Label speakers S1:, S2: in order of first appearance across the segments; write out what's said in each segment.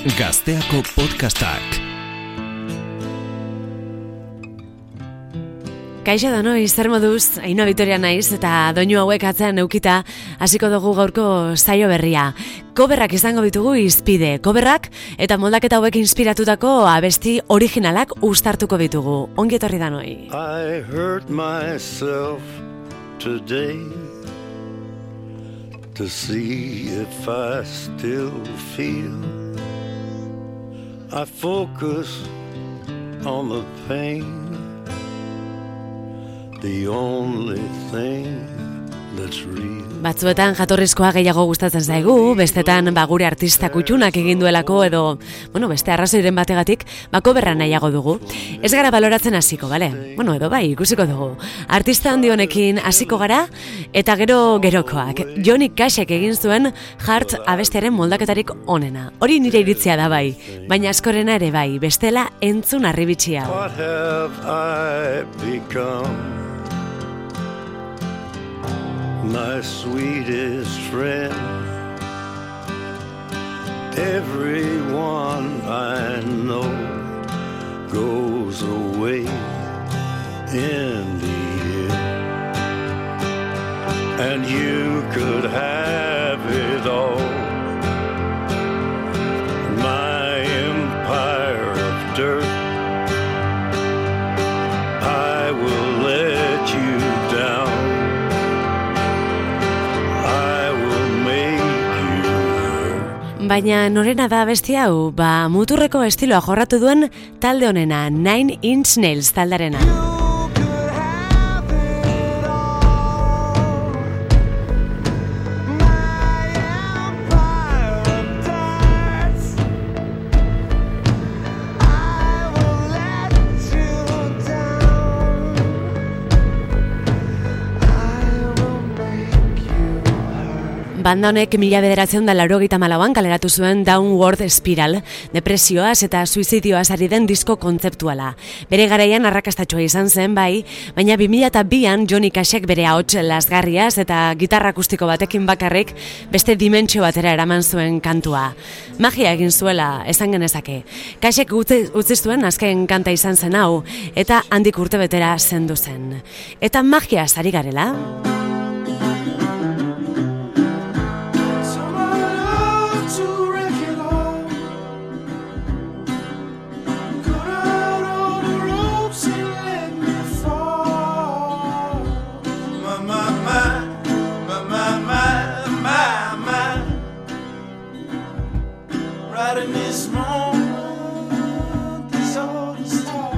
S1: Gazteako podcastak.
S2: Kaixo danoi, zer moduz, Ainhoa Vitoria naiz eta doinu hauek atzean neukita hasiko dugu gaurko saio berria. Coverrak izango ditugu hizpide, coverrak eta moldaketa hauek inspiratutako abesti originalak uztartuko ditugu. Ongi etorri danoi.
S3: I hurt myself today to see if I still feel. I focus on the pain. The only thing that's real.
S2: Batzuetan jatorrizkoa gehiago gustatzen zaigu, bestetan gure artista kutxunak egin duelako edo, beste arrazoiren bategatik, coverra nahiago dugu. Ez gara baloratzen hasiko, bale? Edo bai, ikusiko dugu. Artista handi honekin hasiko gara eta gerokoak. Johnny Cashek egin zuen Heart abestiaren moldaketarik onena. Hori nire iritzia da bai, baina askorena ere bai, bestela entzun harribitxia.
S3: What have I become? My sweetest friend, everyone I know goes away in the end, and you could have it all, my empire of dirt. I will let you down.
S2: Baina norena da abesti hau, muturreko estiloa jorratu duen talde honena, 9 Inch Nails taldarena. Banda honek 1984an kaleratu zuen Downward Spiral, depresioaz eta suizidioaz ari den disko kontzeptuala. Bere garaian arrakastatsua izan zen bai, baina 2002an Johnny Cashek bere ahots lazgarriaz eta gitarra akustiko batekin bakarrik beste dimentsio batera eraman zuen kantua. Magia egin zuela, esan genezake. Cashek utzi zuen azken kanta izan zen hau, eta handik urtebetera zendu zen. Eta magiaz ari garela.
S4: In this moment, this all the start.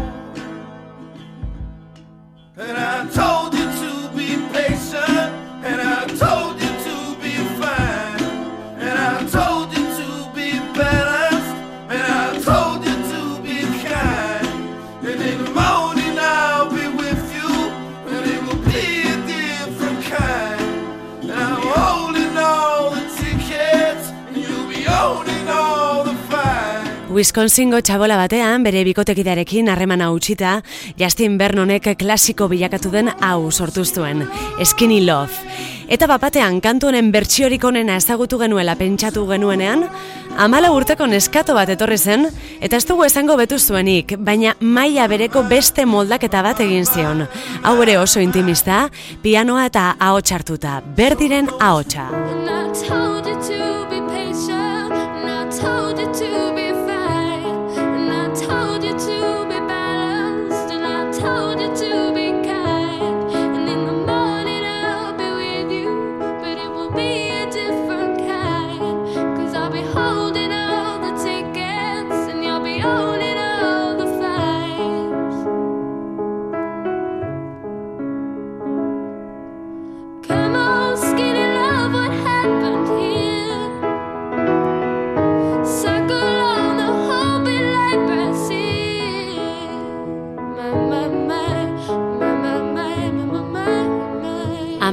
S4: And I told you to be patient, and I told you to be fine, and I told you to be balanced, and I told you to be kind. And in the morning I'll be with you, and it will be a different kind. And I'm holding all the tickets, and you'll be holding all.
S2: Wisconsingo txabola batean, bere bikotekidearekin harremana utzita, Justin Vernonek klasiko bilakatu den hau sortu zuen, Skinny Love. Eta bapatean kantu honen bertsiorik onena ezagutu genuela pentsatu genuenean, 14 urteko neskato bat etorri zen, eta ez dugu esango betu zuenik, baina maila bereko beste moldaketa bat egin zion. Hau ere oso intimista, pianoa eta ahots hartuta, Berdiren ahotsa.
S5: Come on, skinny love, what happened here?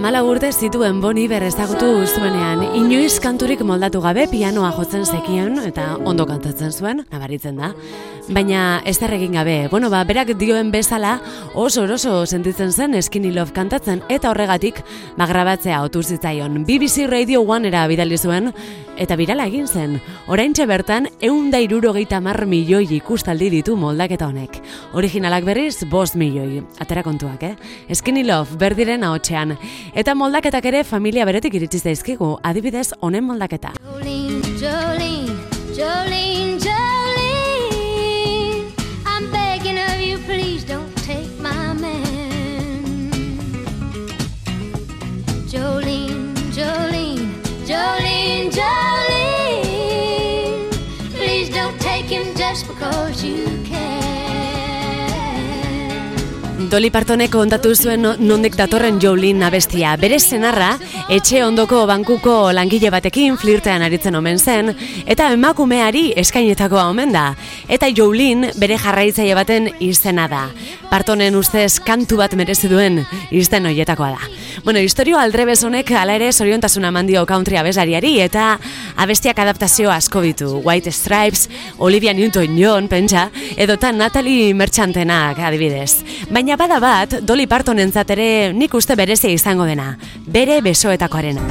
S2: 14 urte zituen Bon Iver ezagutu zuenean, inoiz kanturik moldatu gabe pianoa jotzen zekien eta ondo kantatzen zuen, nabaritzen da. Baina ez egin gabe, berak dioen bezala oso sentitzen zen Skinny Love kantatzen eta horregatik grabatzea otu zitzaion. BBC Radio 1era bidali zuen eta birala egin zen. Oraintxe bertan 160 milioi ikustaldi ditu moldaketa honek. Originalak berriz 5 milioi. Atera kontuak, Skinny Love berdiren ahotsean. Eta moldaketak ere familia beretik iritsi zaizkigu, adibidez honen moldaketa.
S5: Jolene, Jolene, Jolene, Jolene, I'm begging of you, please don't take my man. Jolene, Jolene, Jolene, Jolene, please don't take him just because you can.
S2: Dolly Partonek kontatu zuen nondik datorren Jolene abestia. Bere senarra, etxe ondoko bankuko langile batekin flirtean aritzen omen zen, eta emakumeari eskainetakoa omen da. Eta Jolene bere jarraitzaile baten izena da. Partonen ustez kantu bat merezi duen izen hoietakoa da. Istorio aldrebes honek hala ere zoriontasuna mandio country abeslariari eta abestiak adaptazio asko ditu. White Stripes, Olivia Newton-John, pentsa, edota Natalie Merchantenak adibidez. Baina bada bat, Dolly Partonentzat ere nik uste berezia izango dena. Bere besoetakoarena.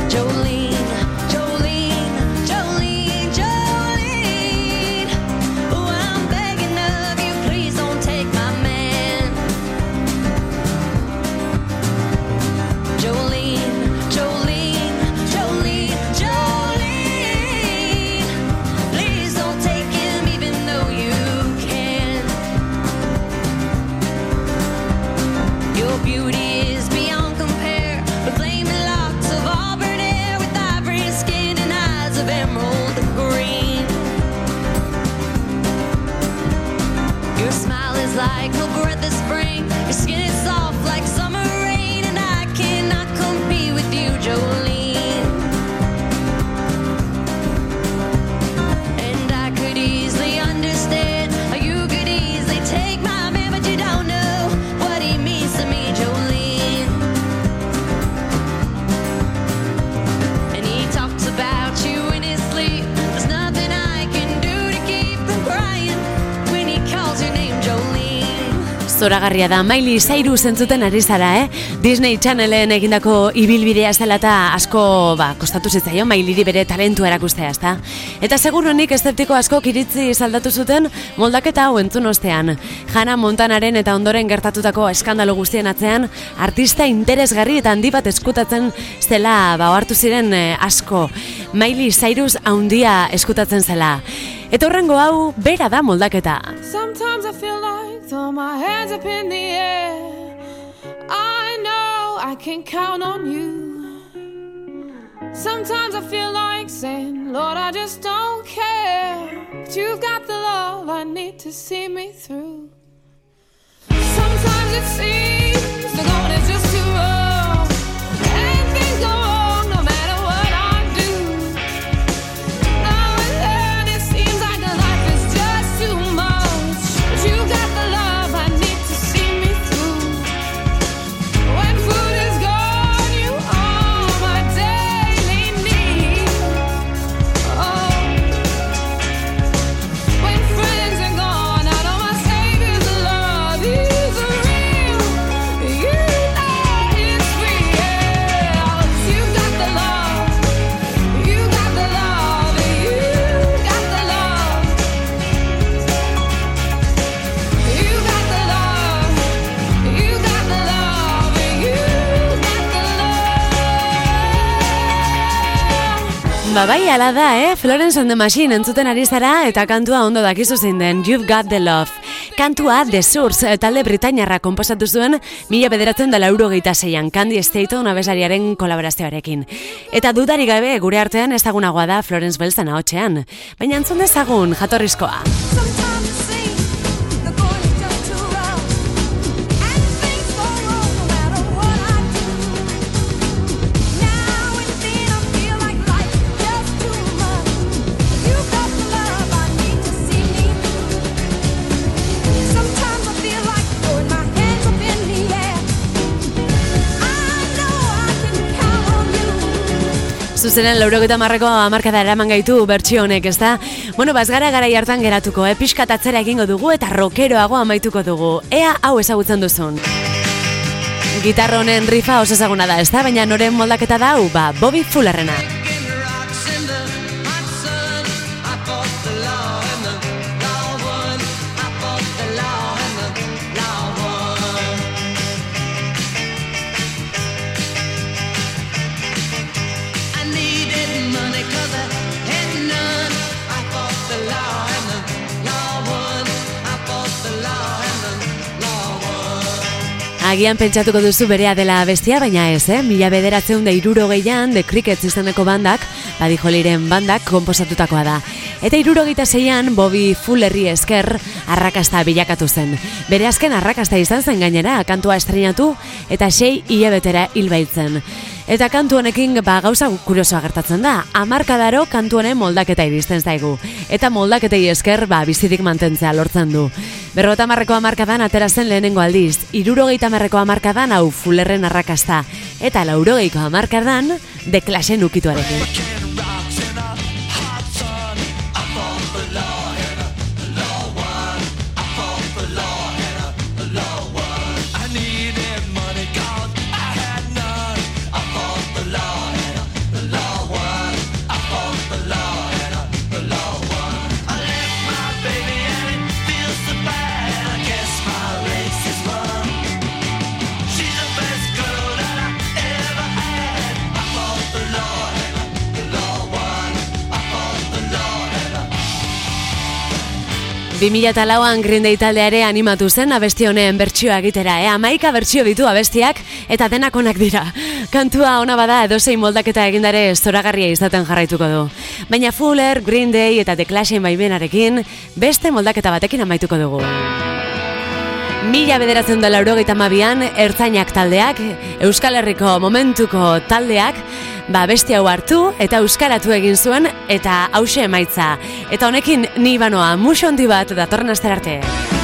S2: Zoragarria da, Miley Cyrus entzuten ari zara, Disney Channelen egindako ibilbidea zela eta asko, kostatu zitzaion Mileyri bere talentua erakustea, ezta? Eta segurunik eszeptiko asko iritzi saldatu zuten moldaketa hau entzun ostean. Hannah Montanaren eta ondoren gertatutako eskandalo guztien atzean, artista interesgarri eta handi bat eskutatzen zela, ohartu ziren asko. Miley Cyrus haundia eskutatzen zela. Eta horrengo hau, bera da moldaketa.
S6: Sometimes I feel like throw my hands up in the air. I know I can count on you. Sometimes I feel like saying, Lord, I just don't care. But you've got the love I need to see me through. Sometimes it seems the going is just too rough, and things go wrong no matter what I do. Now and then it seems like the life is just too much, but you got the love I need to see me through. When food is gone, you are my daily need. Oh, when friends are gone, I know my Savior's love is real. You know it's real. You got the love, you got the love, you got the love, you got the love, you got the love, you got the love.
S2: Bai, ala da, Florence and the Machine entzuten ari zara eta kantua ondo dakizu zein den, You've Got the Love. Kantua The Source talde britainiarra konposatu zuen 1986an Candy Staton abeslariaren kolaborazioarekin. Eta dudari gabe gure artean ezagunagoa da Florence Welchen ahotsean. Baina entzun dezagun jatorrizkoa.
S6: Sometimes it seems the going is just too rough, and things go wrong no matter what I do. Now and then I feel like life is just too much. You got the love I need to see me through. Sometimes I feel like throwing my hands up in the air. I know I can
S2: Zuzenen 80ko hamarkada eraman gaitu bertsio honek, ezta? Bueno, bazgara garai hartan geratuko, pixkat atzera egingo dugu eta rockeroago amaituko dugu. Ea hau ezagutzen duzun. Gitarra honen rifa oso ezaguna da, ezta? Baina noren moldaketa da hau, Bobby Fullerrena. Agian pentsatuko duzu berea dela abestia, baina ez, 1960an The Crickets izeneko bandak, Buddy Hollyren bandak konposatutakoa da. Eta 76an Bobby Fullerri esker arrakasta bilakatu zen. Bere azken arrakasta izan zen gainera, kantua estreinatu eta 6 hilabetera hilbaitzen. Eta kantu honekin gauza kuriosoa gertatzen da. Hamarkadaro kantu honen moldaketa iristen zaigu. Eta moldaketei esker bizirik mantentzea lortzen du. 50ko hamarkadan atera zen lehenengo aldiz. 60ko hamarkadan hau Fullerren arrakasta. Eta 80ko hamarkadan The Clashen ukituarekin. Bi 2004an Green Day taldeare animatu zen abesti honen bertsioa egitera, 11 bertsio ditu abestiak eta denak onak dira. Kantua ona bada edozein moldaketa egindare zoragarria izaten jarraituko du. Baina Fuller, Green Day eta The Clashen baimenarekin beste moldaketa batekin amaituko dugu. 1982an Ertzainak taldeak, Euskal Herriko momentuko taldeak, beste hau hartu eta euskaratu egin zuen eta hause emaitza. Eta honekin ni banoa muxo handi bat datorren astera arte.